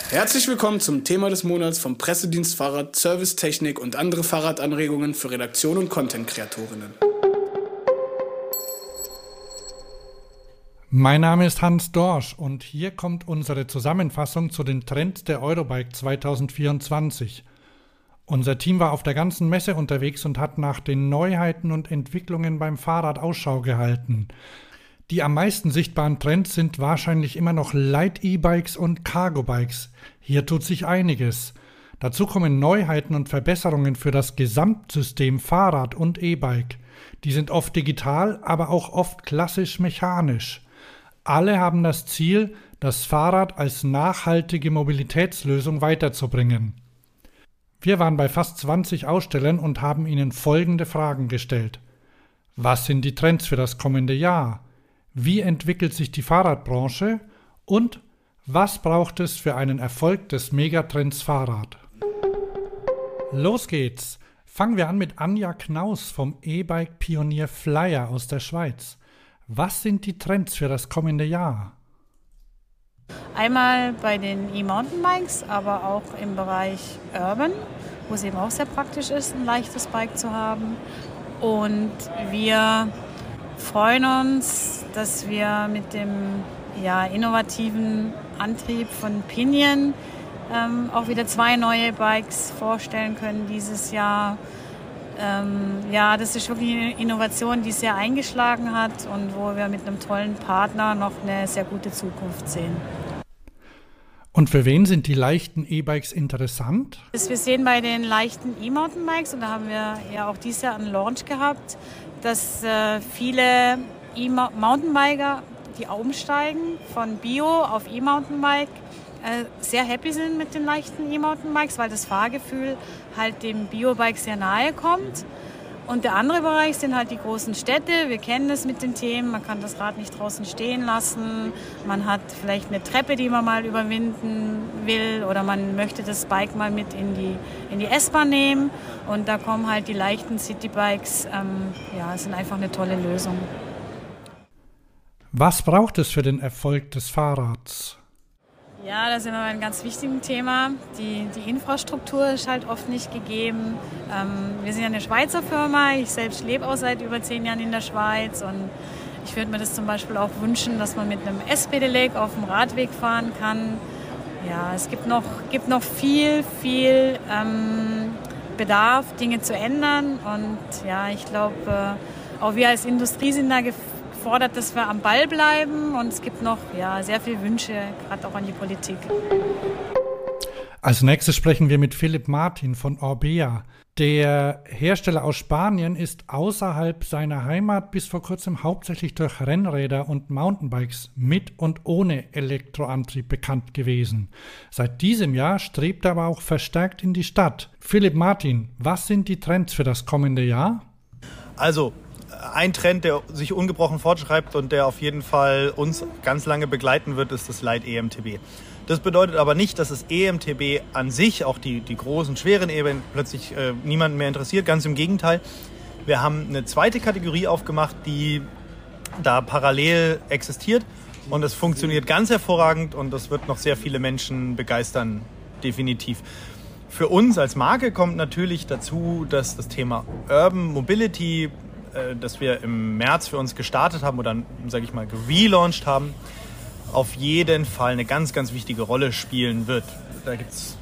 Herzlich willkommen zum Thema des Monats vom Pressedienst Fahrrad, Servicetechnik und andere Fahrradanregungen für Redaktion und Content-Kreatorinnen. Mein Name ist Hans Dorsch und hier kommt unsere Zusammenfassung zu den Trends der Eurobike 2024. Unser Team war auf der ganzen Messe unterwegs und hat nach den Neuheiten und Entwicklungen beim Fahrrad Ausschau gehalten. Die am meisten sichtbaren Trends sind wahrscheinlich immer noch Light-E-Bikes und Cargo-Bikes. Hier tut sich einiges. Dazu kommen Neuheiten und Verbesserungen für das Gesamtsystem Fahrrad und E-Bike. Die sind oft digital, aber auch oft klassisch mechanisch. Alle haben das Ziel, das Fahrrad als nachhaltige Mobilitätslösung weiterzubringen. Wir waren bei fast 20 Ausstellern und haben ihnen folgende Fragen gestellt. Was sind die Trends für das kommende Jahr? Wie entwickelt sich die Fahrradbranche? Und was braucht es für einen Erfolg des Megatrends Fahrrad? Los geht's! Fangen wir an mit Anja Knaus vom E-Bike-Pionier Flyer aus der Schweiz. Was sind die Trends für das kommende Jahr? Einmal bei den E-Mountainbikes, aber auch im Bereich Urban, wo es eben auch sehr praktisch ist, ein leichtes Bike zu haben. Und wir freuen uns, dass wir mit dem innovativen Antrieb von Pinion auch wieder 2 neue Bikes vorstellen können dieses Jahr. Das ist wirklich eine Innovation, die sehr eingeschlagen hat und wo wir mit einem tollen Partner noch eine sehr gute Zukunft sehen. Und für wen sind die leichten E-Bikes interessant? Wir sehen bei den leichten E-Mountainbikes, und da haben wir ja auch dieses Jahr einen Launch gehabt, dass viele E-Mountainbiker, die umsteigen von Bio auf E-Mountainbike, sehr happy sind mit den leichten E-Mountainbikes, weil das Fahrgefühl halt dem Biobike sehr nahe kommt. Und der andere Bereich sind halt die großen Städte. Wir kennen das mit den Themen. Man kann das Rad nicht draußen stehen lassen. Man hat vielleicht eine Treppe, die man mal überwinden will. Oder man möchte das Bike mal mit in die S-Bahn nehmen. Und da kommen halt die leichten Citybikes. Sind einfach eine tolle Lösung. Was braucht es für den Erfolg des Fahrrads? Ja, da sind wir bei einem ganz wichtigen Thema. Die Infrastruktur ist halt oft nicht gegeben. Wir sind ja eine Schweizer Firma. Ich selbst lebe auch seit über 10 Jahren in der Schweiz. Und ich würde mir das zum Beispiel auch wünschen, dass man mit einem S-Pedelec auf dem Radweg fahren kann. Ja, es gibt noch viel Bedarf, Dinge zu ändern. Und ja, ich glaube, auch wir als Industrie sind da gefordert, dass wir am Ball bleiben, und es gibt noch sehr viele Wünsche, gerade auch an die Politik. Als nächstes sprechen wir mit Philipp Martin von Orbea. Der Hersteller aus Spanien ist außerhalb seiner Heimat bis vor kurzem hauptsächlich durch Rennräder und Mountainbikes mit und ohne Elektroantrieb bekannt gewesen. Seit diesem Jahr strebt er aber auch verstärkt in die Stadt. Philipp Martin, was sind die Trends für das kommende Jahr? Also, ein Trend, der sich ungebrochen fortschreibt und der auf jeden Fall uns ganz lange begleiten wird, ist das Light EMTB. Das bedeutet aber nicht, dass das EMTB an sich, auch die großen, schweren Ebenen, plötzlich niemanden mehr interessiert. Ganz im Gegenteil. Wir haben eine zweite Kategorie aufgemacht, die da parallel existiert. Und es funktioniert ganz hervorragend und das wird noch sehr viele Menschen begeistern, definitiv. Für uns als Marke kommt natürlich dazu, dass das Thema Urban Mobility, das wir im März für uns gestartet haben oder, sage ich mal, gelauncht haben, auf jeden Fall eine ganz, ganz wichtige Rolle spielen wird. Da gibt es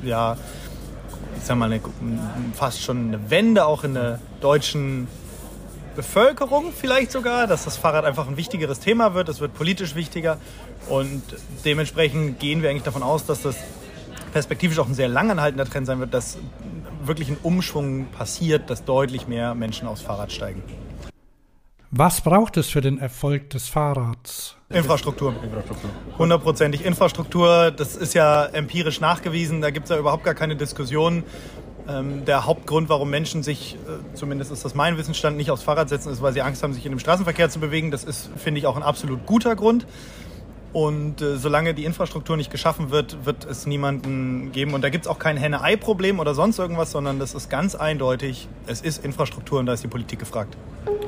fast schon eine Wende auch in der deutschen Bevölkerung vielleicht sogar, dass das Fahrrad einfach ein wichtigeres Thema wird. Es wird politisch wichtiger und dementsprechend gehen wir eigentlich davon aus, dass das perspektivisch auch ein sehr langanhaltender Trend sein wird, dass wirklich ein Umschwung passiert, dass deutlich mehr Menschen aufs Fahrrad steigen. Was braucht es für den Erfolg des Fahrrads? Infrastruktur. 100%ig Infrastruktur. Das ist ja empirisch nachgewiesen. Da gibt es ja überhaupt gar keine Diskussion. Der Hauptgrund, warum Menschen sich, zumindest ist das mein Wissensstand, nicht aufs Fahrrad setzen, ist, weil sie Angst haben, sich in dem Straßenverkehr zu bewegen. Das ist, finde ich, auch ein absolut guter Grund. Und solange die Infrastruktur nicht geschaffen wird, wird es niemanden geben. Und da gibt es auch kein Henne-Ei-Problem oder sonst irgendwas, sondern das ist ganz eindeutig, es ist Infrastruktur und da ist die Politik gefragt.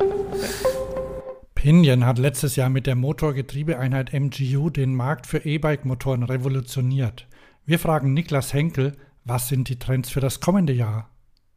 Pinion hat letztes Jahr mit der Motorgetriebeeinheit MGU den Markt für E-Bike-Motoren revolutioniert. Wir fragen Niklas Henkel, was sind die Trends für das kommende Jahr?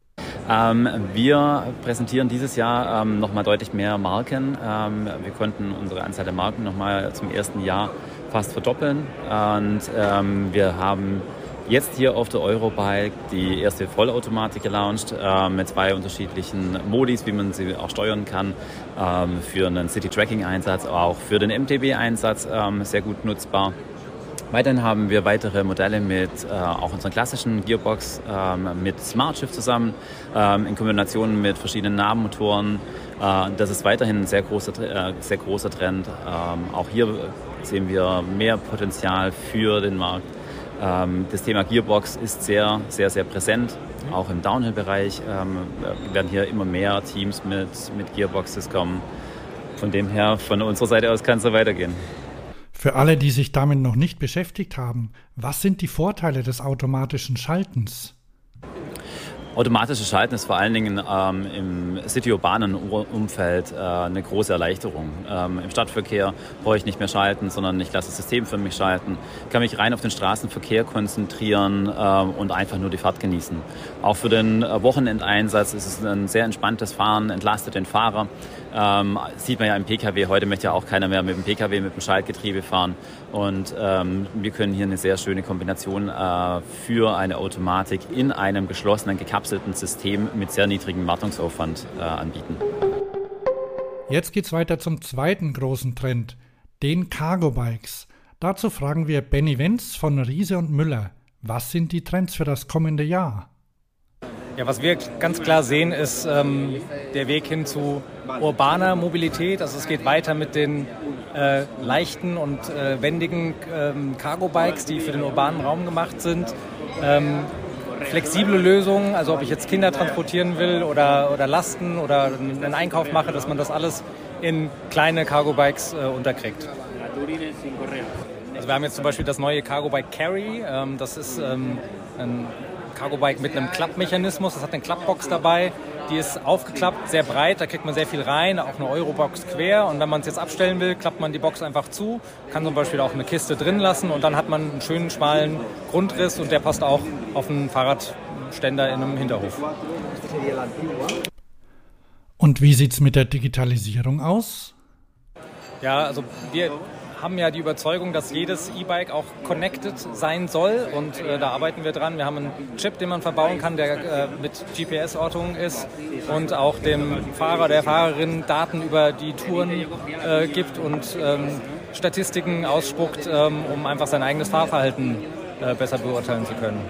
Wir präsentieren dieses Jahr nochmal deutlich mehr Marken. Wir konnten unsere Anzahl der Marken nochmal zum ersten Jahr fast verdoppeln. Und wir haben jetzt hier auf der Eurobike die erste Vollautomatik gelauncht mit 2 unterschiedlichen Modis, wie man sie auch steuern kann. Für einen City-Tracking-Einsatz, auch für den MTB-Einsatz sehr gut nutzbar. Weiterhin haben wir weitere Modelle mit auch unseren klassischen Gearbox mit Smart Shift zusammen, in Kombination mit verschiedenen Nahmotoren. Das ist weiterhin ein sehr großer Trend. Auch hier sehen wir mehr Potenzial für den Markt. Das Thema Gearbox ist sehr, sehr, sehr präsent. Auch im Downhill-Bereich werden hier immer mehr Teams mit Gearboxes kommen. Von dem her, von unserer Seite aus kann es so weitergehen. Für alle, die sich damit noch nicht beschäftigt haben, was sind die Vorteile des automatischen Schaltens? Automatisches Schalten ist vor allen Dingen im city-urbanen Umfeld eine große Erleichterung. Im Stadtverkehr brauche ich nicht mehr schalten, sondern ich lasse das System für mich schalten. Ich kann mich rein auf den Straßenverkehr konzentrieren und einfach nur die Fahrt genießen. Auch für den Wochenendeinsatz ist es ein sehr entspanntes Fahren, entlastet den Fahrer. Sieht man ja im Pkw, heute möchte ja auch keiner mehr mit dem Pkw, mit dem Schaltgetriebe fahren. Und wir können hier eine sehr schöne Kombination für eine Automatik in einem geschlossenen, gekapselten System mit sehr niedrigem Wartungsaufwand anbieten. Jetzt geht's weiter zum zweiten großen Trend, den Cargo-Bikes. Dazu fragen wir Benny Wenz von Riese und Müller. Was sind die Trends für das kommende Jahr? Ja, was wir ganz klar sehen, ist der Weg hin zu urbaner Mobilität. Also es geht weiter mit den leichten und wendigen Cargo-Bikes, die für den urbanen Raum gemacht sind. Flexible Lösungen, also ob ich jetzt Kinder transportieren will oder Lasten oder einen Einkauf mache, dass man das alles in kleine Cargo-Bikes unterkriegt. Also wir haben jetzt zum Beispiel das neue Cargo-Bike Carry. Das ist ein Cargo-Bike mit einem Klappmechanismus. Das hat eine Klappbox dabei. Die ist aufgeklappt, sehr breit. Da kriegt man sehr viel rein, auch eine Eurobox quer. Und wenn man es jetzt abstellen will, klappt man die Box einfach zu. Kann zum Beispiel auch eine Kiste drin lassen. Und dann hat man einen schönen, schmalen Grundriss. Und der passt auch auf einen Fahrradständer in einem Hinterhof. Und wie sieht es mit der Digitalisierung aus? Ja, also wir haben ja die Überzeugung, dass jedes E-Bike auch connected sein soll und da arbeiten wir dran. Wir haben einen Chip, den man verbauen kann, der mit GPS-Ortung ist und auch dem Fahrer, der Fahrerin Daten über die Touren gibt und Statistiken ausspuckt, um einfach sein eigenes Fahrverhalten besser beurteilen zu können.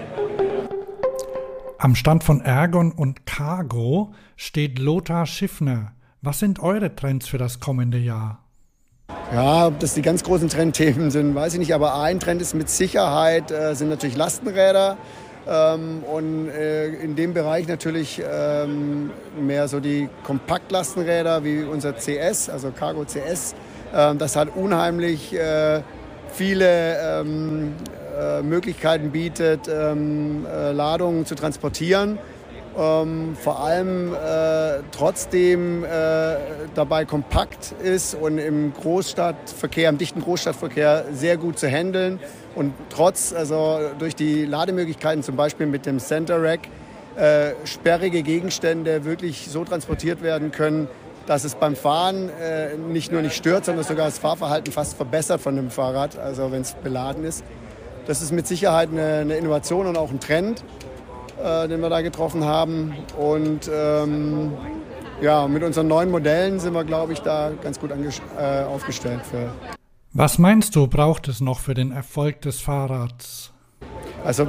Am Stand von Ergon und Cargo steht Lothar Schiffner. Was sind eure Trends für das kommende Jahr? Ja, ob das die ganz großen Trendthemen sind, weiß ich nicht. Aber ein Trend ist mit Sicherheit, sind natürlich Lastenräder. Und in dem Bereich natürlich mehr so die Kompaktlastenräder wie unser CS, also Cargo CS. Das hat unheimlich viele Möglichkeiten bietet, Ladungen zu transportieren. Vor allem trotzdem dabei kompakt ist und im Großstadtverkehr, im dichten Großstadtverkehr sehr gut zu handeln und also durch die Lademöglichkeiten, zum Beispiel mit dem Center Rack, sperrige Gegenstände wirklich so transportiert werden können, dass es beim Fahren nicht nur nicht stört, sondern sogar das Fahrverhalten fast verbessert von dem Fahrrad, also wenn es beladen ist. Das ist mit Sicherheit eine Innovation und auch ein Trend, den wir da getroffen haben. Und ja, mit unseren neuen Modellen sind wir, glaube ich, da ganz gut aufgestellt. Was meinst du, braucht es noch für den Erfolg des Fahrrads? Also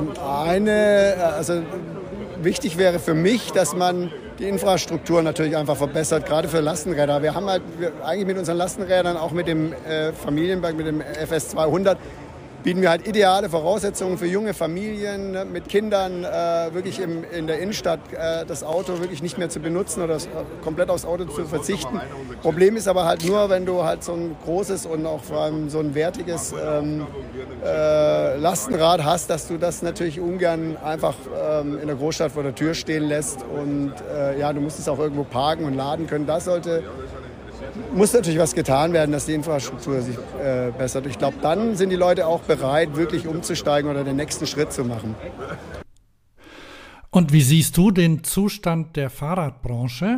wichtig wäre für mich, dass man die Infrastruktur natürlich einfach verbessert, gerade für Lastenräder. Wir haben eigentlich mit unseren Lastenrädern, auch mit dem Familienbike, mit dem FS 200, bieten wir halt ideale Voraussetzungen für junge Familien mit Kindern, wirklich in der Innenstadt das Auto wirklich nicht mehr zu benutzen oder komplett aufs Auto zu verzichten. Problem ist aber halt nur, wenn du halt so ein großes und auch vor allem so ein wertiges Lastenrad hast, dass du das natürlich ungern einfach in der Großstadt vor der Tür stehen lässt und ja, du musst es auch irgendwo parken und laden können. Das sollte muss natürlich was getan werden, dass die Infrastruktur sich bessert. Ich glaube, dann sind die Leute auch bereit, wirklich umzusteigen oder den nächsten Schritt zu machen. Und wie siehst du den Zustand der Fahrradbranche?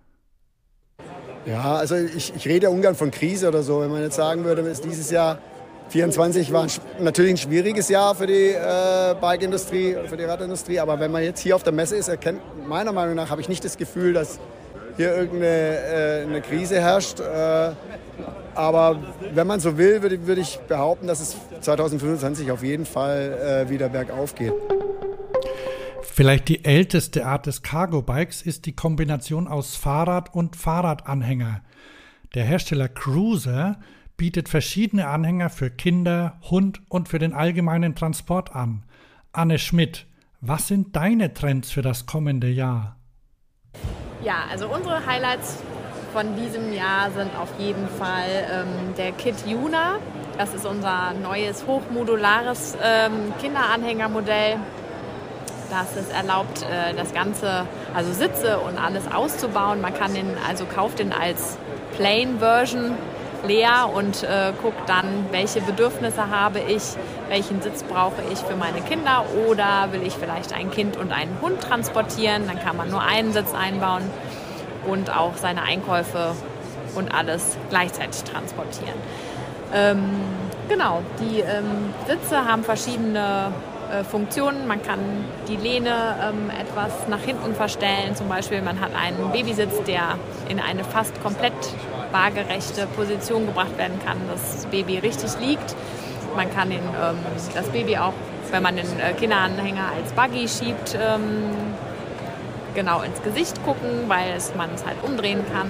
Ja, also ich rede ungern von Krise oder so. Wenn man jetzt sagen würde, ist dieses Jahr 24 war natürlich ein schwieriges Jahr für die Bike-Industrie, für die Radindustrie. Aber wenn man jetzt hier auf der Messe ist, meiner Meinung nach habe ich nicht das Gefühl, dass hier irgendeine Krise herrscht. Aber wenn man so will, würde ich behaupten, dass es 2025 auf jeden Fall wieder bergauf geht. Vielleicht die älteste Art des Cargo-Bikes ist die Kombination aus Fahrrad und Fahrradanhänger. Der Hersteller Cruiser bietet verschiedene Anhänger für Kinder, Hund und für den allgemeinen Transport an. Anne Schmidt, was sind deine Trends für das kommende Jahr? Ja, also unsere Highlights von diesem Jahr sind auf jeden Fall der Kit Yuna. Das ist unser neues hochmodulares Kinderanhängermodell. Das es erlaubt, das Ganze, also Sitze und alles auszubauen. Man kann kauft den als Plain Version leer und guckt dann, welche Bedürfnisse habe ich, welchen Sitz brauche ich für meine Kinder oder will ich vielleicht ein Kind und einen Hund transportieren. Dann kann man nur einen Sitz einbauen und auch seine Einkäufe und alles gleichzeitig transportieren. Genau, die Sitze haben verschiedene Funktionen. Man kann die Lehne etwas nach hinten verstellen. Zum Beispiel, man hat einen Babysitz, der in eine fast komplett waagerechte Position gebracht werden kann, dass das Baby richtig liegt. Man kann das Baby auch, wenn man den Kinderanhänger als Buggy schiebt, genau ins Gesicht gucken, weil man es halt umdrehen kann.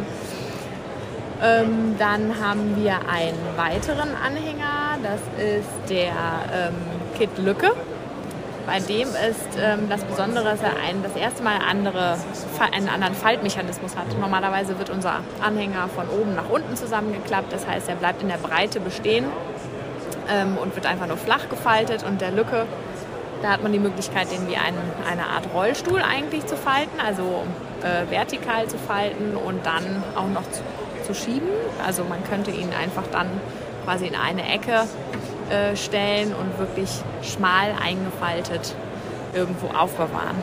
Dann haben wir einen weiteren Anhänger, das ist der Kit Lücke. Bei dem ist das Besondere, dass er das erste Mal einen anderen Faltmechanismus hat. Normalerweise wird unser Anhänger von oben nach unten zusammengeklappt. Das heißt, er bleibt in der Breite bestehen und wird einfach nur flach gefaltet. Und der Lücke, da hat man die Möglichkeit, den wie eine Art Rollstuhl eigentlich zu falten, also vertikal zu falten und dann auch noch zu schieben. Also man könnte ihn einfach dann quasi in eine Ecke stellen und wirklich schmal eingefaltet irgendwo aufbewahren.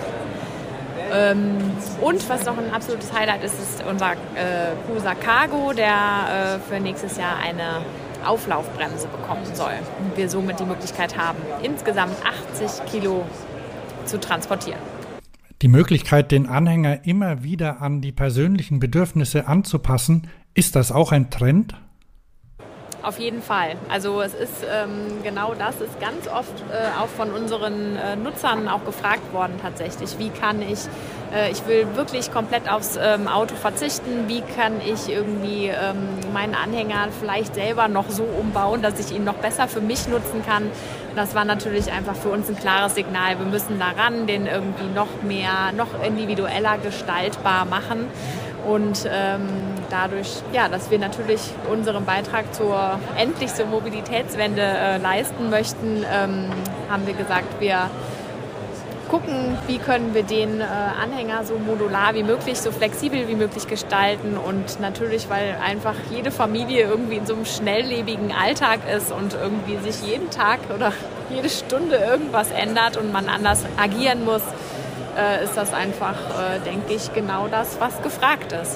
Und was noch ein absolutes Highlight ist, ist unser Cruiser Cargo, der für nächstes Jahr eine Auflaufbremse bekommen soll. Und wir somit die Möglichkeit haben, insgesamt 80 Kilo zu transportieren. Die Möglichkeit, den Anhänger immer wieder an die persönlichen Bedürfnisse anzupassen, ist das auch ein Trend? Auf jeden Fall. Also es ist genau das ist ganz oft auch von unseren Nutzern auch gefragt worden tatsächlich. Wie kann ich will wirklich komplett aufs Auto verzichten, wie kann ich irgendwie meinen Anhänger vielleicht selber noch so umbauen, dass ich ihn noch besser für mich nutzen kann. Das war natürlich einfach für uns ein klares Signal. Wir müssen daran den irgendwie noch individueller gestaltbar machen. Und dadurch, ja, dass wir natürlich unseren Beitrag endlich zur Mobilitätswende leisten möchten, haben wir gesagt, wir gucken, wie können wir den Anhänger so modular wie möglich, so flexibel wie möglich gestalten. Und natürlich, weil einfach jede Familie irgendwie in so einem schnelllebigen Alltag ist und irgendwie sich jeden Tag oder jede Stunde irgendwas ändert und man anders agieren muss, ist das einfach, denke ich, genau das, was gefragt ist.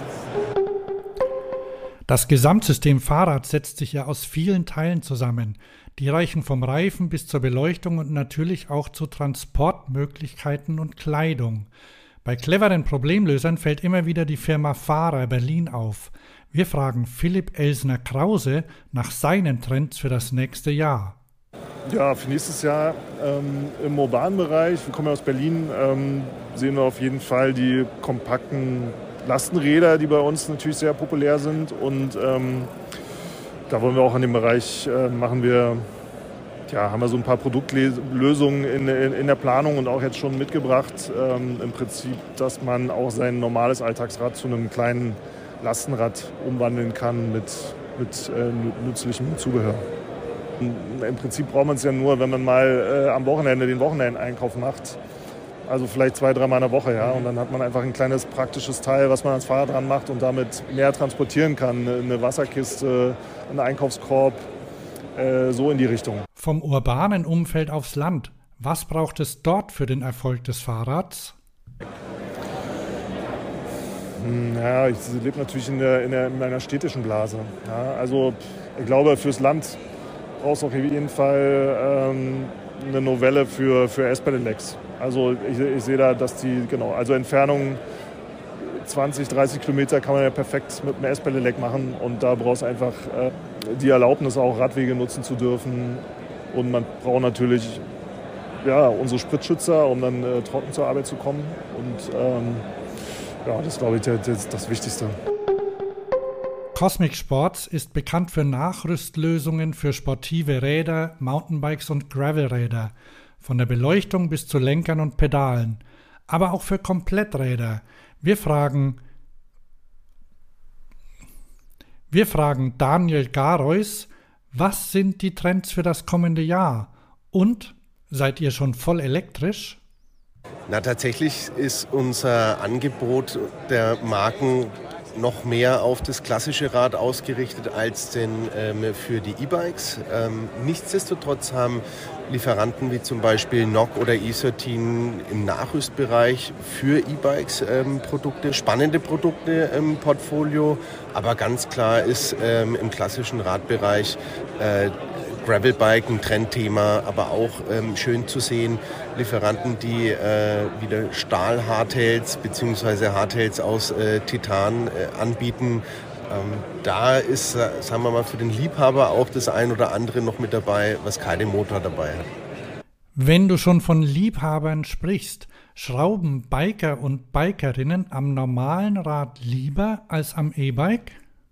Das Gesamtsystem Fahrrad setzt sich ja aus vielen Teilen zusammen. Die reichen vom Reifen bis zur Beleuchtung und natürlich auch zu Transportmöglichkeiten und Kleidung. Bei cleveren Problemlösern fällt immer wieder die Firma Fahrer Berlin auf. Wir fragen Philipp Elsner-Krause nach seinen Trends für das nächste Jahr. Ja, für nächstes Jahr im urbanen Bereich, wir kommen ja aus Berlin, sehen wir auf jeden Fall die kompakten Lastenräder, die bei uns natürlich sehr populär sind. Und da wollen wir auch in dem Bereich, haben wir so ein paar Produktlösungen in der Planung und auch jetzt schon mitgebracht. Im Prinzip, dass man auch sein normales Alltagsrad zu einem kleinen Lastenrad umwandeln kann mit nützlichem Zubehör. Im Prinzip braucht man es ja nur, wenn man mal am Wochenende den Wochenendeinkauf macht. Also vielleicht 2-3 Mal in der Woche, ja. Und dann hat man einfach ein kleines praktisches Teil, was man ans Fahrrad dran macht und damit mehr transportieren kann. Eine Wasserkiste, einen Einkaufskorb, so in die Richtung. Vom urbanen Umfeld aufs Land. Was braucht es dort für den Erfolg des Fahrrads? Ja, ich lebe natürlich in einer städtischen Blase. Ja, also ich glaube, fürs Land brauchst du auf jeden Fall eine Novelle für S-Pedelecs. Also ich sehe da, dass also Entfernungen 20, 30 Kilometer kann man ja perfekt mit einem S-Pedelec machen und da brauchst du einfach die Erlaubnis, auch Radwege nutzen zu dürfen. Und man braucht natürlich unsere Spritzschützer, um dann trocken zur Arbeit zu kommen. Und das ist, glaube ich, das Wichtigste. Cosmic Sports ist bekannt für Nachrüstlösungen für sportive Räder, Mountainbikes und Gravelräder, von der Beleuchtung bis zu Lenkern und Pedalen, aber auch für Kompletträder. Wir fragen Daniel Gareus, was sind die Trends für das kommende Jahr? Und seid ihr schon voll elektrisch? Na, tatsächlich ist unser Angebot der Marken noch mehr auf das klassische Rad ausgerichtet als für die E-Bikes. Nichtsdestotrotz haben Lieferanten wie zum Beispiel NOC oder E13 im Nachrüstbereich für E-Bikes spannende Produkte im Portfolio. Aber ganz klar ist im klassischen Radbereich Gravelbike ein Trendthema, aber auch schön zu sehen, Lieferanten, die wieder Stahl-Hardtails bzw. Hardtails aus Titan anbieten. Da ist, sagen wir mal, für den Liebhaber auch das ein oder andere noch mit dabei, was keinen Motor dabei hat. Wenn du schon von Liebhabern sprichst, schrauben Biker und Bikerinnen am normalen Rad lieber als am E-Bike?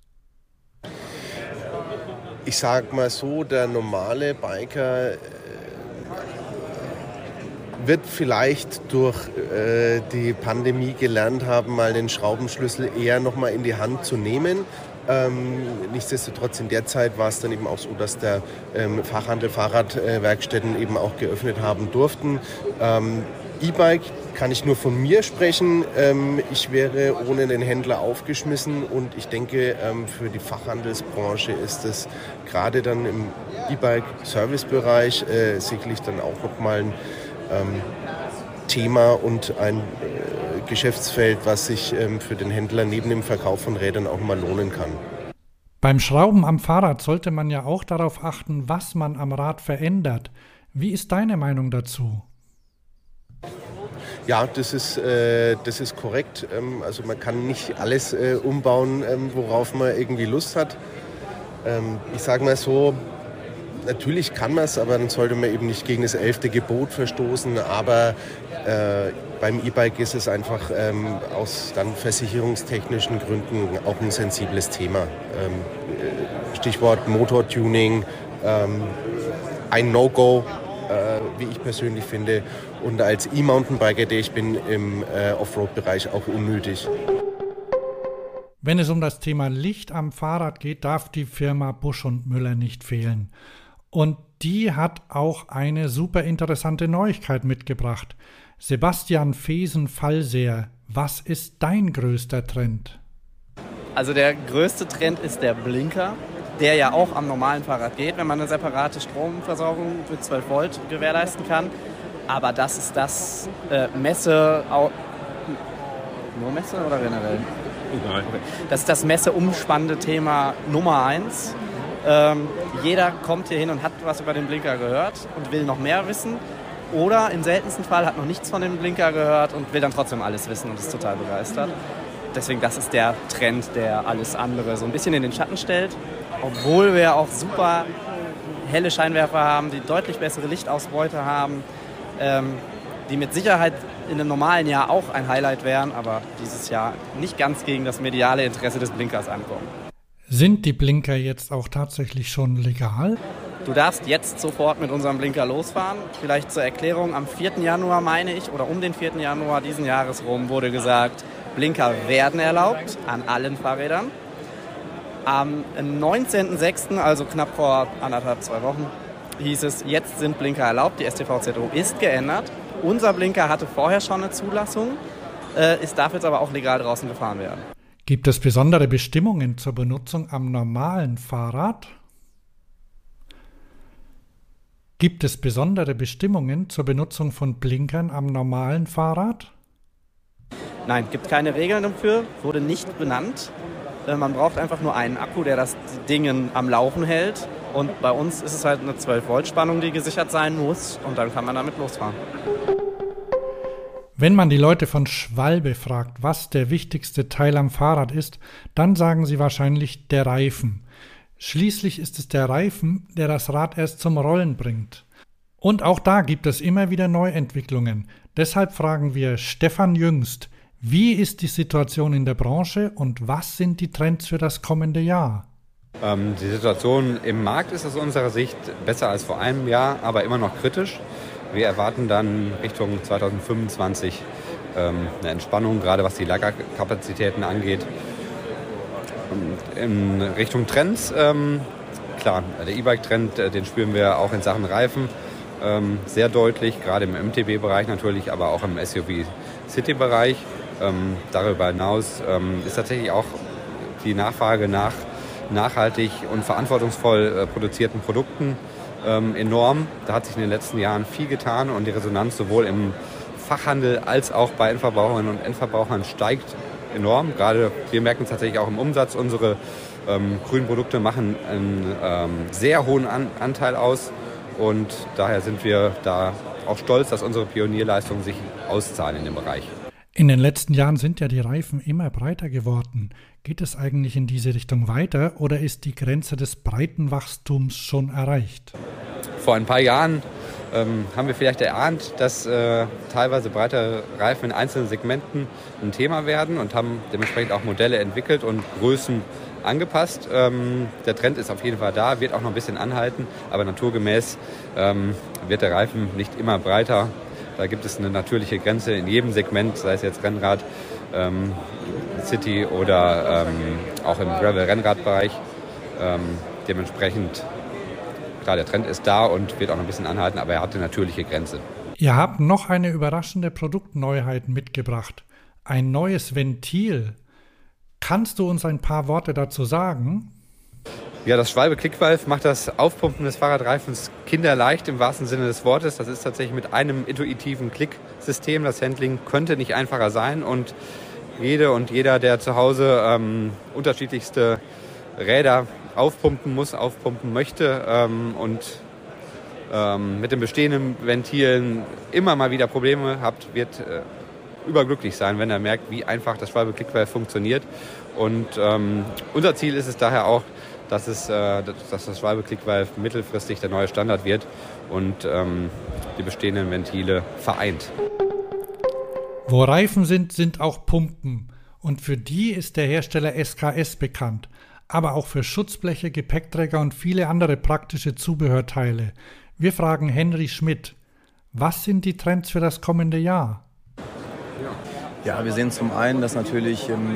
Ich sag mal so, der normale Biker wird vielleicht durch die Pandemie gelernt haben, mal den Schraubenschlüssel eher nochmal in die Hand zu nehmen. Nichtsdestotrotz in der Zeit war es dann eben auch so, dass der Fachhandel, Fahrradwerkstätten eben auch geöffnet haben durften. E-Bike kann ich nur von mir sprechen. Ich wäre ohne den Händler aufgeschmissen und ich denke, für die Fachhandelsbranche ist es gerade dann im E-Bike-Servicebereich sicherlich dann auch nochmal ein Thema und ein Geschäftsfeld, was sich für den Händler neben dem Verkauf von Rädern auch mal lohnen kann. Beim Schrauben am Fahrrad sollte man ja auch darauf achten, was man am Rad verändert. Wie ist deine Meinung dazu? Ja, das ist korrekt. Also man kann nicht alles umbauen, worauf man irgendwie Lust hat. Ich sage mal so, natürlich kann man es, aber dann sollte man eben nicht gegen das 11. Gebot verstoßen. Aber beim E-Bike ist es einfach aus dann versicherungstechnischen Gründen auch ein sensibles Thema. Stichwort Motortuning, ein No-Go, wie ich persönlich finde. Und als E-Mountainbiker, der ich bin, im Offroad-Bereich auch unnötig. Wenn es um das Thema Licht am Fahrrad geht, darf die Firma Busch & Müller nicht fehlen. Und die hat auch eine super interessante Neuigkeit mitgebracht. Sebastian Fesen-Fallseer, was ist dein größter Trend? Also der größte Trend ist der Blinker, der ja auch am normalen Fahrrad geht, wenn man eine separate Stromversorgung mit 12 Volt gewährleisten kann. Aber das ist das Messe... Nur Messe oder generell? Egal. Das ist das messeumspannende Thema Nummer 1. Jeder kommt hier hin und hat was über den Blinker gehört und will noch mehr wissen. Oder im seltensten Fall hat noch nichts von dem Blinker gehört und will dann trotzdem alles wissen und ist total begeistert. Deswegen, das ist der Trend, der alles andere so ein bisschen in den Schatten stellt. Obwohl wir auch super helle Scheinwerfer haben, die deutlich bessere Lichtausbeute haben, die mit Sicherheit in einem normalen Jahr auch ein Highlight wären, aber dieses Jahr nicht ganz gegen das mediale Interesse des Blinkers ankommen. Sind die Blinker jetzt auch tatsächlich schon legal? Du darfst jetzt sofort mit unserem Blinker losfahren. Vielleicht zur Erklärung, am 4. Januar meine ich, oder um den 4. Januar diesen Jahres rum wurde gesagt, Blinker werden erlaubt an allen Fahrrädern. Am 19.06., also knapp vor 1,5, 2 Wochen, hieß es, jetzt sind Blinker erlaubt. Die StVZO ist geändert Unser Blinker hatte vorher schon eine Zulassung, darf jetzt aber auch legal draußen gefahren werden. Gibt es besondere Bestimmungen zur Benutzung am normalen Fahrrad? Gibt es besondere Bestimmungen zur Benutzung von Blinkern am normalen Fahrrad? Nein, gibt keine Regeln dafür, wurde nicht benannt. Man braucht einfach nur einen Akku, der das Ding am Laufen hält. Und bei uns ist es halt eine 12-Volt-Spannung, die gesichert sein muss. Und dann kann man damit losfahren. Wenn man die Leute von Schwalbe fragt, was der wichtigste Teil am Fahrrad ist, dann sagen sie wahrscheinlich der Reifen. Schließlich ist es der Reifen, der das Rad erst zum Rollen bringt. Und auch da gibt es immer wieder Neuentwicklungen. Deshalb fragen wir Stefan Jüngst, wie ist die Situation in der Branche und was sind die Trends für das kommende Jahr? Die Situation im Markt ist aus unserer Sicht besser als vor einem Jahr, aber immer noch kritisch. Wir erwarten dann Richtung 2025 eine Entspannung, gerade was die Lagerkapazitäten angeht. In Richtung Trends, klar, der E-Bike-Trend, den spüren wir auch in Sachen Reifen sehr deutlich, gerade im MTB-Bereich natürlich, aber auch im SUV-City-Bereich. Darüber hinaus ist tatsächlich auch die Nachfrage nach nachhaltig und verantwortungsvoll produzierten Produkten enorm. Da hat sich in den letzten Jahren viel getan und die Resonanz sowohl im Fachhandel als auch bei Endverbraucherinnen und Endverbrauchern steigt enorm. Gerade wir merken es tatsächlich auch im Umsatz. Unsere grünen Produkte machen einen sehr hohen Anteil aus und daher sind wir da auch stolz, dass unsere Pionierleistungen sich auszahlen in dem Bereich. In den letzten Jahren sind ja die Reifen immer breiter geworden. Geht es eigentlich in diese Richtung weiter oder ist die Grenze des Breitenwachstums schon erreicht? Vor ein paar Jahren haben wir vielleicht erahnt, dass teilweise breite Reifen in einzelnen Segmenten ein Thema werden und haben dementsprechend auch Modelle entwickelt und Größen angepasst. Der Trend ist auf jeden Fall da, wird auch noch ein bisschen anhalten, aber naturgemäß wird der Reifen nicht immer breiter. Da gibt es eine natürliche Grenze in jedem Segment, sei es jetzt Rennrad, City oder auch im Gravel-Rennradbereich. Dementsprechend, klar, der Trend ist da und wird auch noch ein bisschen anhalten, aber er hat eine natürliche Grenze. Ihr habt noch eine überraschende Produktneuheit mitgebracht. Ein neues Ventil. Kannst du uns ein paar Worte dazu sagen? Ja, das Schwalbe Clickvalve macht das Aufpumpen des Fahrradreifens kinderleicht im wahrsten Sinne des Wortes. Das ist tatsächlich mit einem intuitiven Klicksystem. Das Handling könnte nicht einfacher sein und jede und jeder, der zu Hause unterschiedlichste Räder aufpumpen muss, aufpumpen möchte und mit den bestehenden Ventilen immer mal wieder Probleme habt, wird überglücklich sein, wenn er merkt, wie einfach das Schwalbe Clickvalve funktioniert. Und unser Ziel ist es daher auch, dass das Schwalbe Clickvalve mittelfristig der neue Standard wird und die bestehenden Ventile vereint. Wo Reifen sind, sind auch Pumpen. Und für die ist der Hersteller SKS bekannt. Aber auch für Schutzbleche, Gepäckträger und viele andere praktische Zubehörteile. Wir fragen Henry Schmidt, was sind die Trends für das kommende Jahr? Ja, wir sehen zum einen, dass natürlich im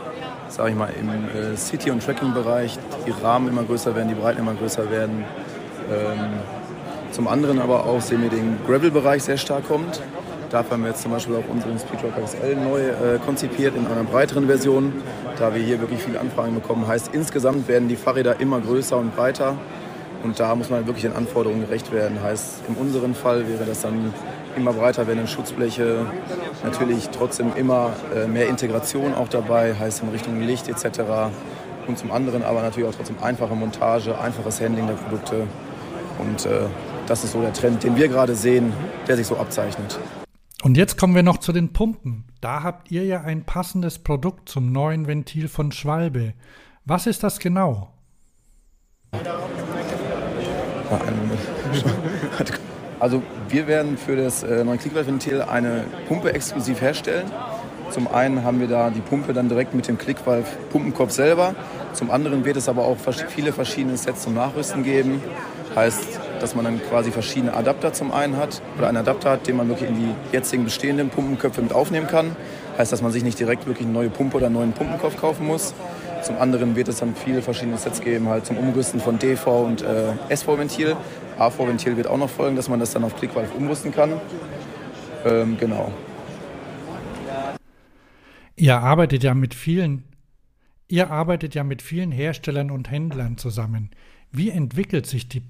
City- und Tracking-Bereich die Rahmen immer größer werden, die Breiten immer größer werden. Zum anderen aber auch sehen wir den Gravel-Bereich sehr stark kommt. Dafür haben wir jetzt zum Beispiel auch unseren Speedrocker XL neu konzipiert in einer breiteren Version, da wir hier wirklich viele Anfragen bekommen. Heißt, insgesamt werden die Fahrräder immer größer und breiter und da muss man wirklich den Anforderungen gerecht werden. Heißt, in unserem Fall wäre das dann immer breiter werden Schutzbleche, natürlich trotzdem immer mehr Integration auch dabei, heißt in Richtung Licht etc. Und zum anderen aber natürlich auch trotzdem einfache Montage, einfaches Handling der Produkte und das ist so der Trend, den wir gerade sehen, der sich so abzeichnet. Und jetzt kommen wir noch zu den Pumpen. Da habt ihr ja ein passendes Produkt zum neuen Ventil von Schwalbe. Was ist das genau? Also wir werden für das neue Clickvalve-Ventil eine Pumpe exklusiv herstellen. Zum einen haben wir da die Pumpe dann direkt mit dem Clickvalve-Pumpenkopf selber. Zum anderen wird es aber auch viele verschiedene Sets zum Nachrüsten geben. Heißt, dass man dann quasi verschiedene Adapter zum einen hat oder einen Adapter hat, den man wirklich in die jetzigen bestehenden Pumpenköpfe mit aufnehmen kann. Heißt, dass man sich nicht direkt wirklich eine neue Pumpe oder einen neuen Pumpenkopf kaufen muss. Zum anderen wird es dann viele verschiedene Sets geben, halt zum Umrüsten von DV und SV-Ventil. AV-Ventil wird auch noch folgen, dass man das dann auf Clickvalve umrüsten kann. Genau. Ihr arbeitet ja mit vielen Herstellern und Händlern zusammen. Wie entwickelt sich die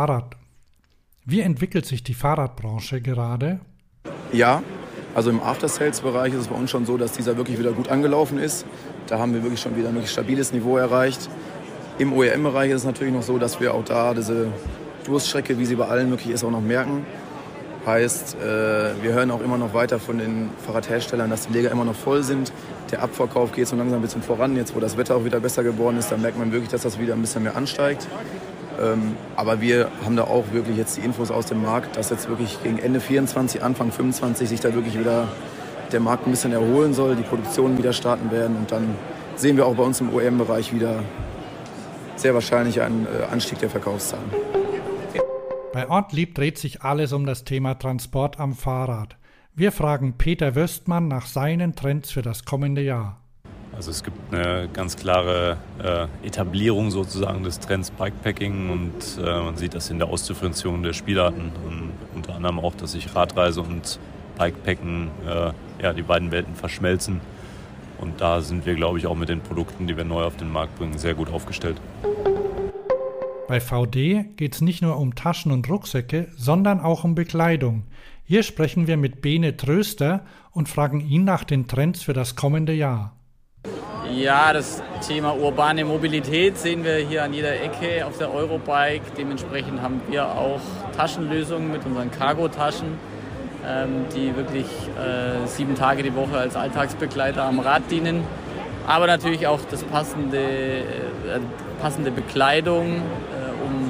Fahrradbranche gerade? Ja, also im After-Sales-Bereich ist es bei uns schon so, dass dieser wirklich wieder gut angelaufen ist. Da haben wir wirklich schon wieder ein stabiles Niveau erreicht. Im OEM-Bereich ist es natürlich noch so, dass wir auch da diese Durststrecke, wie sie bei allen möglich ist, auch noch merken. Heißt, wir hören auch immer noch weiter von den Fahrradherstellern, dass die Lager immer noch voll sind. Der Abverkauf geht so langsam ein bisschen voran. Jetzt, wo das Wetter auch wieder besser geworden ist, da merkt man wirklich, dass das wieder ein bisschen mehr ansteigt. Aber wir haben da auch wirklich jetzt die Infos aus dem Markt, dass jetzt wirklich gegen Ende 24, Anfang 25 sich da wirklich wieder der Markt ein bisschen erholen soll, die Produktionen wieder starten werden. Und dann sehen wir auch bei uns im OEM-Bereich wieder sehr wahrscheinlich einen Anstieg der Verkaufszahlen. Bei Ortlieb dreht sich alles um das Thema Transport am Fahrrad. Wir fragen Peter Wöstmann nach seinen Trends für das kommende Jahr. Also es gibt eine ganz klare Etablierung sozusagen des Trends Bikepacking und man sieht das in der Ausdifferenzierung der Spielarten. Und unter anderem auch, dass sich Radreise und Bikepacken, die beiden Welten verschmelzen. Und da sind wir, glaube ich, auch mit den Produkten, die wir neu auf den Markt bringen, sehr gut aufgestellt. Bei VD geht es nicht nur um Taschen und Rucksäcke, sondern auch um Bekleidung. Hier sprechen wir mit Bene Tröster und fragen ihn nach den Trends für das kommende Jahr. Ja, das Thema urbane Mobilität sehen wir hier an jeder Ecke auf der Eurobike. Dementsprechend haben wir auch Taschenlösungen mit unseren Cargo-Taschen, die wirklich 7 Tage die Woche als Alltagsbegleiter am Rad dienen. Aber natürlich auch das passende Bekleidung, um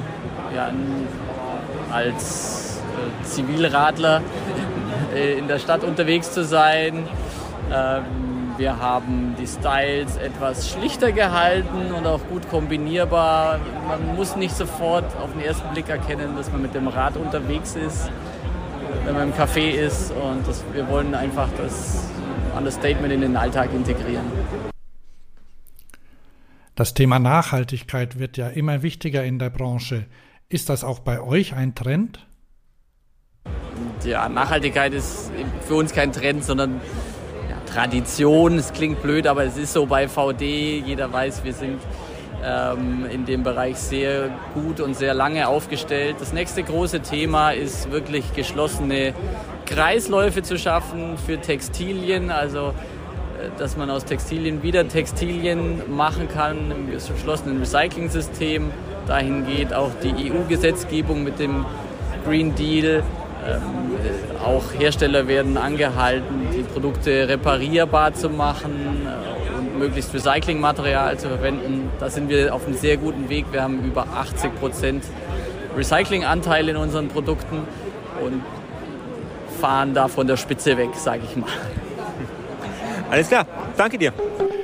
als Zivilradler in der Stadt unterwegs zu sein. Wir haben die Styles etwas schlichter gehalten und auch gut kombinierbar. Man muss nicht sofort auf den ersten Blick erkennen, dass man mit dem Rad unterwegs ist, wenn man im Café ist. Und wir wollen einfach das Understatement in den Alltag integrieren. Das Thema Nachhaltigkeit wird ja immer wichtiger in der Branche. Ist das auch bei euch ein Trend? Ja, Nachhaltigkeit ist für uns kein Trend, sondern Tradition. Es klingt blöd, aber es ist so bei VD. Jeder weiß, wir sind in dem Bereich sehr gut und sehr lange aufgestellt. Das nächste große Thema ist wirklich geschlossene Kreisläufe zu schaffen für Textilien, also dass man aus Textilien wieder Textilien machen kann im geschlossenen Recycling-System. Dahin geht auch die EU-Gesetzgebung mit dem Green Deal. Auch Hersteller werden angehalten, die Produkte reparierbar zu machen und möglichst Recyclingmaterial zu verwenden. Da sind wir auf einem sehr guten Weg. Wir haben über 80% Recyclinganteil in unseren Produkten und fahren da von der Spitze weg, sage ich mal. Alles klar, danke dir.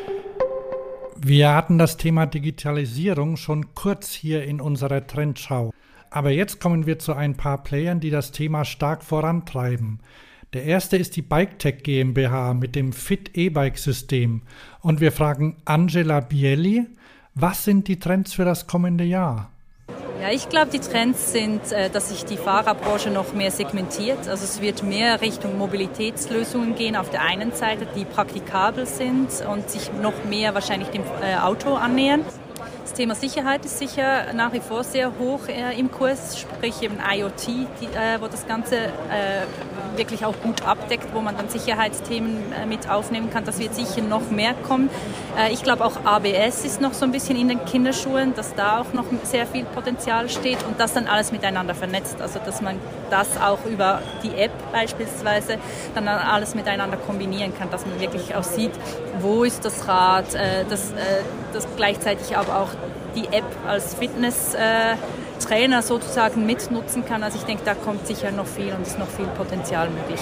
Wir hatten das Thema Digitalisierung schon kurz hier in unserer Trendschau. Aber jetzt kommen wir zu ein paar Playern, die das Thema stark vorantreiben. Der erste ist die BikeTech GmbH mit dem Fit E-Bike-System. Und wir fragen Angela Bielli, was sind die Trends für das kommende Jahr? Ja, ich glaube, die Trends sind, dass sich die Fahrerbranche noch mehr segmentiert. Also es wird mehr Richtung Mobilitätslösungen gehen auf der einen Seite, die praktikabel sind und sich noch mehr wahrscheinlich dem Auto annähern. Das Thema Sicherheit ist sicher nach wie vor sehr hoch im Kurs, sprich eben IoT, wo das Ganze wirklich auch gut abdeckt, wo man dann Sicherheitsthemen mit aufnehmen kann. Das wird sicher noch mehr kommen. Ich glaube auch ABS ist noch so ein bisschen in den Kinderschuhen, dass da auch noch sehr viel Potenzial steht und das dann alles miteinander vernetzt. Also dass man das auch über die App beispielsweise dann alles miteinander kombinieren kann, dass man wirklich auch sieht, wo ist das Rad, dass gleichzeitig aber auch die App als Fitness-Trainer sozusagen mitnutzen kann. Also ich denke, da kommt sicher noch viel und ist noch viel Potenzial möglich.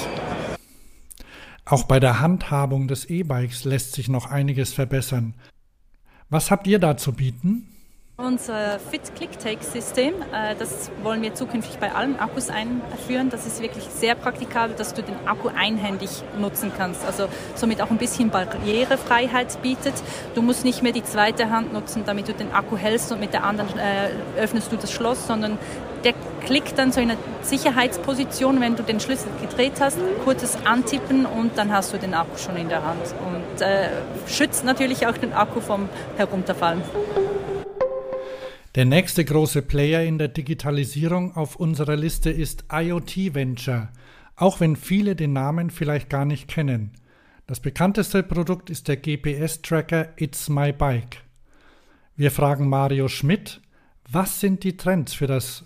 Auch bei der Handhabung des E-Bikes lässt sich noch einiges verbessern. Was habt ihr da zu bieten? Unser Fit Click-Take-System, das wollen wir zukünftig bei allen Akkus einführen. Das ist wirklich sehr praktikabel, dass du den Akku einhändig nutzen kannst. Also somit auch ein bisschen Barrierefreiheit bietet. Du musst nicht mehr die zweite Hand nutzen, damit du den Akku hältst und mit der anderen öffnest du das Schloss, sondern der Klick dann so in einer Sicherheitsposition, wenn du den Schlüssel gedreht hast, kurzes Antippen und dann hast du den Akku schon in der Hand. Und schützt natürlich auch den Akku vom Herunterfallen. Der nächste große Player in der Digitalisierung auf unserer Liste ist IoT Venture, auch wenn viele den Namen vielleicht gar nicht kennen. Das bekannteste Produkt ist der GPS-Tracker It's My Bike. Wir fragen Mario Schmidt, was sind die Trends für das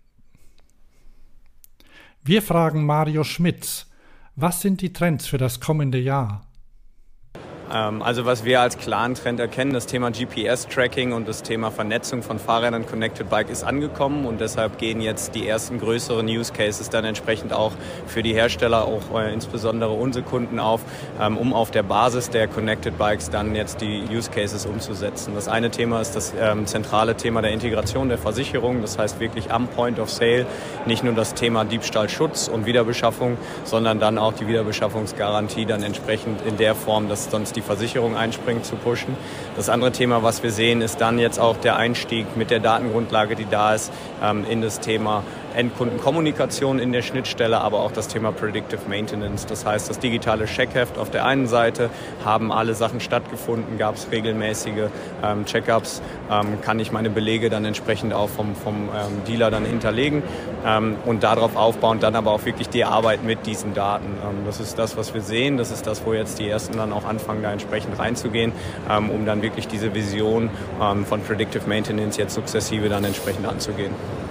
kommende Jahr? Also was wir als klaren Trend erkennen, das Thema GPS-Tracking und das Thema Vernetzung von Fahrrädern Connected Bike ist angekommen und deshalb gehen jetzt die ersten größeren Use Cases dann entsprechend auch für die Hersteller, auch insbesondere unsere Kunden auf der Basis der Connected Bikes dann jetzt die Use Cases umzusetzen. Das eine Thema ist das zentrale Thema der Integration der Versicherung, das heißt wirklich am Point of Sale nicht nur das Thema Diebstahlschutz und Wiederbeschaffung, sondern dann auch die Wiederbeschaffungsgarantie dann entsprechend in der Form, dass sonst die Versicherung einspringt, zu pushen. Das andere Thema, was wir sehen, ist dann jetzt auch der Einstieg mit der Datengrundlage, die da ist, in das Thema Endkundenkommunikation in der Schnittstelle, aber auch das Thema Predictive Maintenance. Das heißt, das digitale Checkheft auf der einen Seite, haben alle Sachen stattgefunden, gab es regelmäßige Checkups, kann ich meine Belege dann entsprechend auch vom Dealer dann hinterlegen und darauf aufbauen, dann aber auch wirklich die Arbeit mit diesen Daten. Das ist das, was wir sehen, das ist das, wo jetzt die Ersten dann auch anfangen, da entsprechend reinzugehen, um dann wirklich diese Vision von Predictive Maintenance jetzt sukzessive dann entsprechend anzugehen.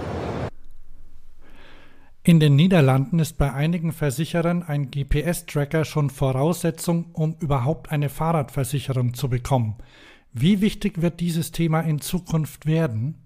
In den Niederlanden ist bei einigen Versicherern ein GPS-Tracker schon Voraussetzung, um überhaupt eine Fahrradversicherung zu bekommen. Wie wichtig wird dieses Thema in Zukunft werden?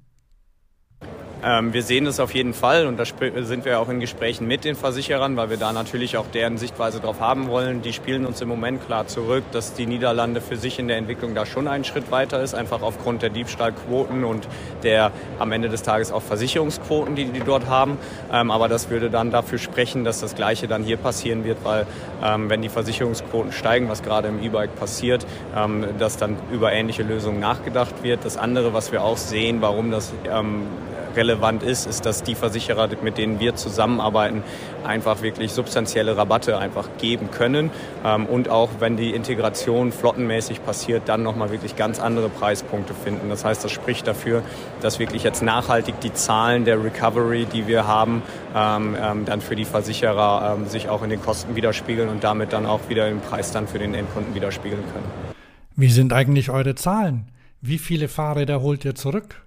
Wir sehen das auf jeden Fall und da sind wir auch in Gesprächen mit den Versicherern, weil wir da natürlich auch deren Sichtweise drauf haben wollen. Die spielen uns im Moment klar zurück, dass die Niederlande für sich in der Entwicklung da schon einen Schritt weiter ist, einfach aufgrund der Diebstahlquoten und der am Ende des Tages auch Versicherungsquoten, die dort haben. Aber das würde dann dafür sprechen, dass das Gleiche dann hier passieren wird, weil wenn die Versicherungsquoten steigen, was gerade im E-Bike passiert, dass dann über ähnliche Lösungen nachgedacht wird. Das andere, was wir auch sehen, warum das relevant ist, dass die Versicherer, mit denen wir zusammenarbeiten, einfach wirklich substanzielle Rabatte einfach geben können und auch, wenn die Integration flottenmäßig passiert, dann nochmal wirklich ganz andere Preispunkte finden. Das heißt, das spricht dafür, dass wirklich jetzt nachhaltig die Zahlen der Recovery, die wir haben, dann für die Versicherer sich auch in den Kosten widerspiegeln und damit dann auch wieder im Preis dann für den Endkunden widerspiegeln können. Wie sind eigentlich eure Zahlen? Wie viele Fahrräder holt ihr zurück?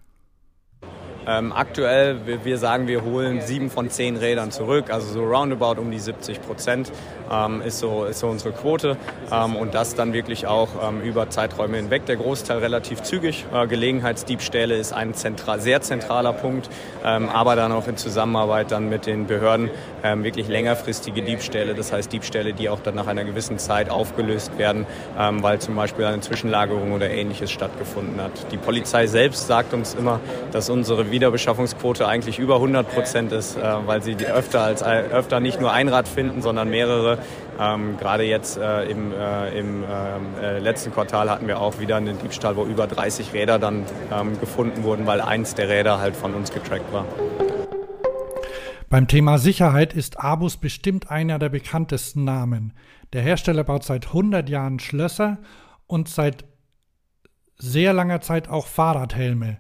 Aktuell, wir sagen, wir holen 7 von 10 Rädern zurück, also so roundabout um die 70% ist so unsere Quote und das dann wirklich auch über Zeiträume hinweg. Der Großteil relativ zügig. Gelegenheitsdiebstähle ist ein sehr zentraler Punkt, aber dann auch in Zusammenarbeit dann mit den Behörden wirklich längerfristige Diebstähle, das heißt Diebstähle, die auch dann nach einer gewissen Zeit aufgelöst werden, weil zum Beispiel eine Zwischenlagerung oder Ähnliches stattgefunden hat. Die Polizei selbst sagt uns immer, dass unsere Wiederbeschaffungsquote eigentlich über 100% ist, weil sie öfter nicht nur ein Rad finden, sondern mehrere. Gerade jetzt im letzten Quartal hatten wir auch wieder einen Diebstahl, wo über 30 Räder dann gefunden wurden, weil eins der Räder halt von uns getrackt war. Beim Thema Sicherheit ist Abus bestimmt einer der bekanntesten Namen. Der Hersteller baut seit 100 Jahren Schlösser und seit sehr langer Zeit auch Fahrradhelme.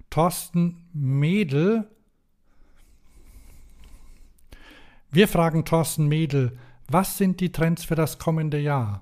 Wir fragen Thorsten Mädel, was sind die Trends für das kommende Jahr?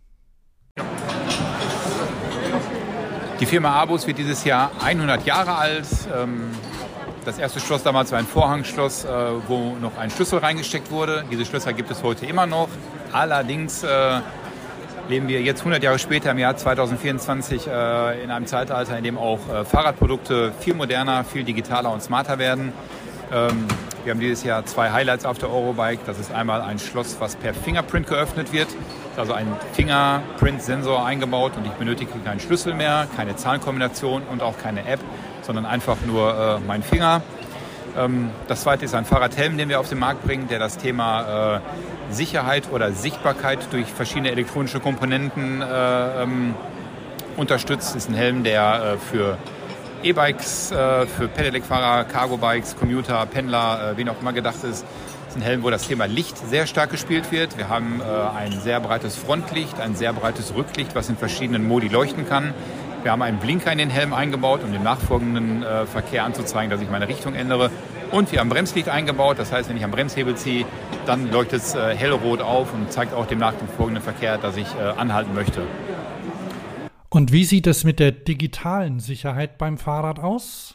Die Firma Abus wird dieses Jahr 100 Jahre alt. Das erste Schloss damals war ein Vorhangschloss, wo noch ein Schlüssel reingesteckt wurde. Diese Schlösser gibt es heute immer noch. Allerdings leben wir jetzt 100 Jahre später im Jahr 2024 in einem Zeitalter, in dem auch Fahrradprodukte viel moderner, viel digitaler und smarter werden. Wir haben dieses Jahr 2 Highlights auf der Eurobike. Das ist einmal ein Schloss, was per Fingerprint geöffnet wird. Also ein Fingerprint-Sensor eingebaut und ich benötige keinen Schlüssel mehr, keine Zahlenkombination und auch keine App, sondern einfach nur mein Finger. Das zweite ist ein Fahrradhelm, den wir auf den Markt bringen, der das Thema Sicherheit oder Sichtbarkeit durch verschiedene elektronische Komponenten unterstützt. Das ist ein Helm, der für E-Bikes für Pedelec-Fahrer, Cargo-Bikes, Commuter, Pendler, wen auch immer gedacht ist. Das ist ein Helm, wo das Thema Licht sehr stark gespielt wird. Wir haben ein sehr breites Frontlicht, ein sehr breites Rücklicht, was in verschiedenen Modi leuchten kann. Wir haben einen Blinker in den Helm eingebaut, um dem nachfolgenden Verkehr anzuzeigen, dass ich meine Richtung ändere. Und wir haben Bremslicht eingebaut, das heißt, wenn ich am Bremshebel ziehe, dann leuchtet es hellrot auf und zeigt auch dem nachfolgenden Verkehr, dass ich anhalten möchte. Und wie sieht es mit der digitalen Sicherheit beim Fahrrad aus?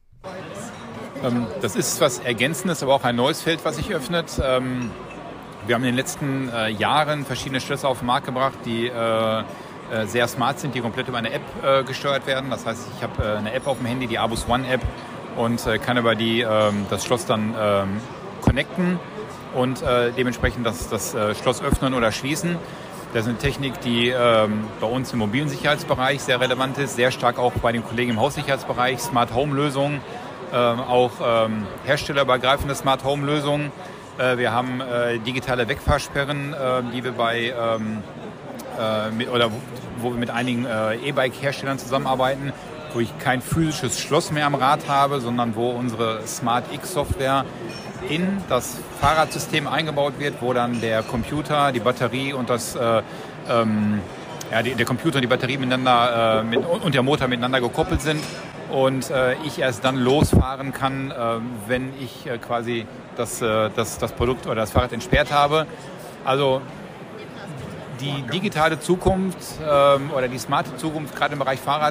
Das ist was Ergänzendes, aber auch ein neues Feld, was sich öffnet. Wir haben in den letzten Jahren verschiedene Schlösser auf den Markt gebracht, die sehr smart sind, die komplett über eine App gesteuert werden. Das heißt, ich habe eine App auf dem Handy, die Abus One App, und kann über die das Schloss dann connecten und dementsprechend das Schloss öffnen oder schließen. Das ist eine Technik, die bei uns im mobilen Sicherheitsbereich sehr relevant ist, sehr stark auch bei den Kollegen im Haussicherheitsbereich, Smart Home Lösungen, auch herstellerübergreifende Smart Home Lösungen. Wir haben digitale Wegfahrsperren, die wir wo wir mit einigen E-Bike-Herstellern zusammenarbeiten, wo ich kein physisches Schloss mehr am Rad habe, sondern wo unsere Smart X-Software in das Fahrradsystem eingebaut wird, wo dann der Computer, die Batterie und der Computer und die Batterie miteinander und der Motor miteinander gekoppelt sind und ich erst dann losfahren kann, wenn ich quasi das Produkt oder das Fahrrad entsperrt habe. Also die digitale Zukunft oder die smarte Zukunft, gerade im Bereich Fahrrad,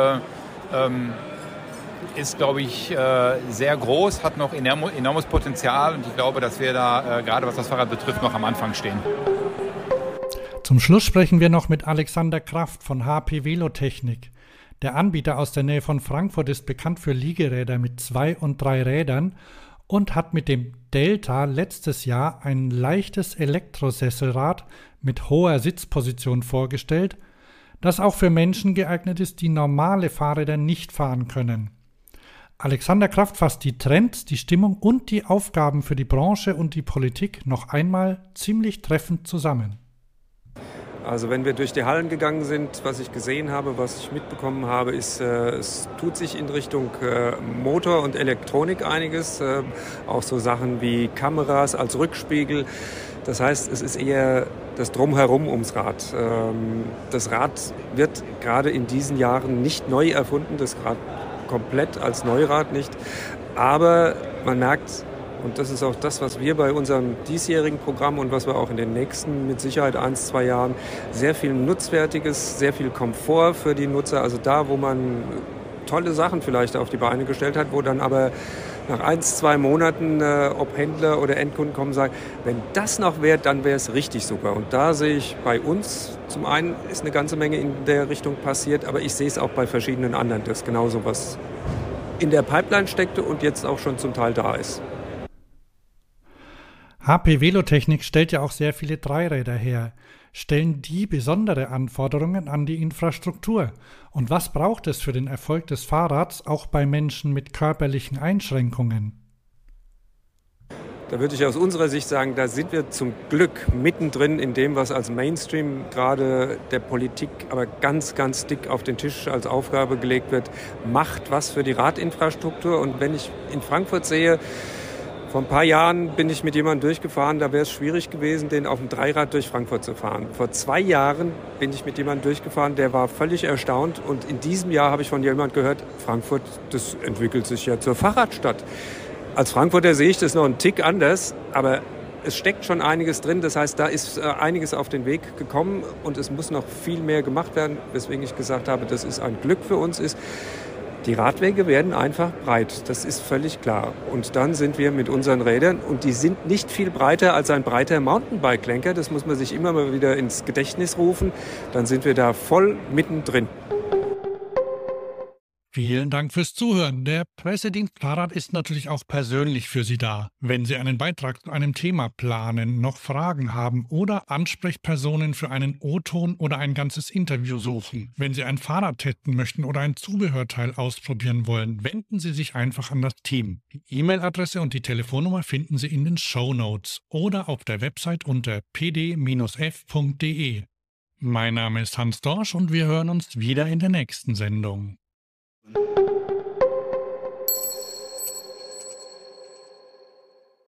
ist, glaube ich, sehr groß, hat noch enormes Potenzial und ich glaube, dass wir da, gerade was das Fahrrad betrifft, noch am Anfang stehen. Zum Schluss sprechen wir noch mit Alexander Kraft von HP Velotechnik. Der Anbieter aus der Nähe von Frankfurt ist bekannt für Liegeräder mit 2 und 3 Rädern und hat mit dem Delta letztes Jahr ein leichtes Elektrosesselrad mit hoher Sitzposition vorgestellt, das auch für Menschen geeignet ist, die normale Fahrräder nicht fahren können. Alexander Kraft fasst die Trends, die Stimmung und die Aufgaben für die Branche und die Politik noch einmal ziemlich treffend zusammen. Also wenn wir durch die Hallen gegangen sind, was ich gesehen habe, was ich mitbekommen habe, ist, es tut sich in Richtung Motor und Elektronik einiges. Auch so Sachen wie Kameras als Rückspiegel. Das heißt, es ist eher das Drumherum ums Rad. Das Rad wird gerade in diesen Jahren nicht neu erfunden, das Rad komplett als Neurad nicht. Aber man merkt, und das ist auch das, was wir bei unserem diesjährigen Programm und was wir auch in den nächsten mit Sicherheit 1-2 Jahren, sehr viel Nutzwertiges, sehr viel Komfort für die Nutzer. Also da, wo man tolle Sachen vielleicht auf die Beine gestellt hat, wo dann aber nach 1-2 Monaten, ob Händler oder Endkunden kommen und sagen, wenn das noch wäre, dann wäre es richtig super. Und da sehe ich bei uns, zum einen ist eine ganze Menge in der Richtung passiert, aber ich sehe es auch bei verschiedenen anderen, dass genauso was in der Pipeline steckte und jetzt auch schon zum Teil da ist. HP Velotechnik stellt ja auch sehr viele Dreiräder her. Stellen die besondere Anforderungen an die Infrastruktur? Und was braucht es für den Erfolg des Fahrrads auch bei Menschen mit körperlichen Einschränkungen? Da würde ich aus unserer Sicht sagen, da sind wir zum Glück mittendrin in dem, was als Mainstream gerade der Politik aber ganz, ganz dick auf den Tisch als Aufgabe gelegt wird. Macht was für die Radinfrastruktur. Und wenn ich in Frankfurt sehe, vor ein paar Jahren bin ich mit jemandem durchgefahren, da wäre es schwierig gewesen, den auf dem Dreirad durch Frankfurt zu fahren. Vor 2 Jahren bin ich mit jemandem durchgefahren, der war völlig erstaunt. Und in diesem Jahr habe ich von jemandem gehört, Frankfurt, das entwickelt sich ja zur Fahrradstadt. Als Frankfurter sehe ich das noch einen Tick anders, aber es steckt schon einiges drin. Das heißt, da ist einiges auf den Weg gekommen und es muss noch viel mehr gemacht werden, weswegen ich gesagt habe, dass es ein Glück für uns ist. Die Radwege werden einfach breit, das ist völlig klar. Und dann sind wir mit unseren Rädern, und die sind nicht viel breiter als ein breiter Mountainbike-Lenker, das muss man sich immer mal wieder ins Gedächtnis rufen, dann sind wir da voll mittendrin. Vielen Dank fürs Zuhören. Der Pressedienst Fahrrad ist natürlich auch persönlich für Sie da. Wenn Sie einen Beitrag zu einem Thema planen, noch Fragen haben oder Ansprechpersonen für einen O-Ton oder ein ganzes Interview suchen. Wenn Sie ein Fahrrad testen möchten oder ein Zubehörteil ausprobieren wollen, wenden Sie sich einfach an das Team. Die E-Mail-Adresse und die Telefonnummer finden Sie in den Shownotes oder auf der Website unter pd-f.de. Mein Name ist Hans Dorsch und wir hören uns wieder in der nächsten Sendung.